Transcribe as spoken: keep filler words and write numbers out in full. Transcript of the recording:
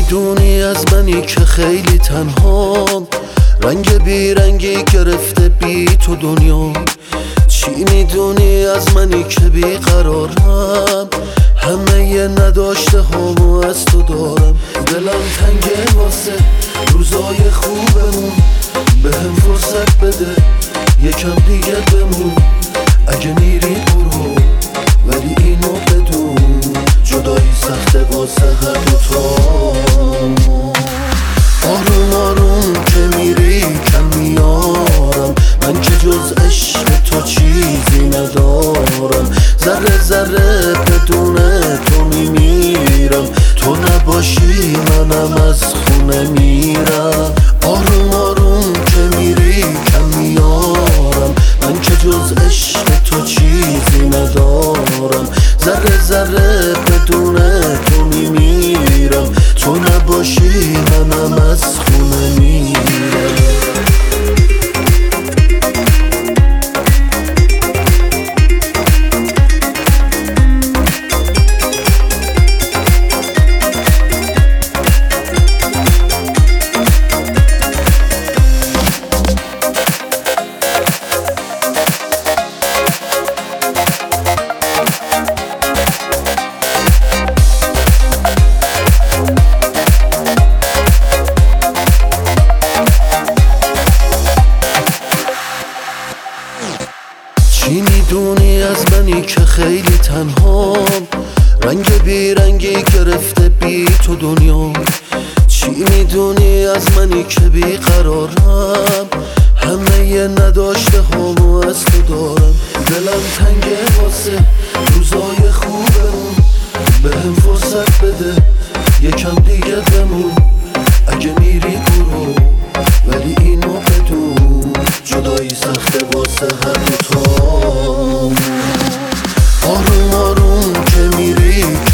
میدونی از منی که خیلی تنهام، رنگ بیرنگی گرفته بی تو دنیا. چی میدونی از منی که بیقرارم، همه یه نداشته هامو از تو دارم. دلم تنگه واسه روزای خوبمون، بهم فرصت بده یکم دیگه بمون. اگه میری برو ولی اینو بدون، جدایی سخته واسه هر دوتامون. آروم آروم که میری کم میارم، من که جز عشق تو چیزی ندارم. ذره ذره بدون تو میمیرم، تو نباشی منم از خونه میرم. آروم آروم که میری کم میارم، من که جز عشق تو چیزی ندارم. ذره ذره بدون تو میمیرم، تو نباشی منم از خونه میرم. چی میدونی از منی که خیلی تنهام، رنگ بیرنگی گرفته بی تو دنیا. چی میدونی از منی که بیقرارم، همه یه نداشته هامو از تو دارم. دلم تنگه واسه روزای خوبمون، بهم فرصت بده یکم دیگه بمون. اگه میری برو ولی اینو بدون، جدایی سخته واسه هر دوتامون. آروم آروم که میری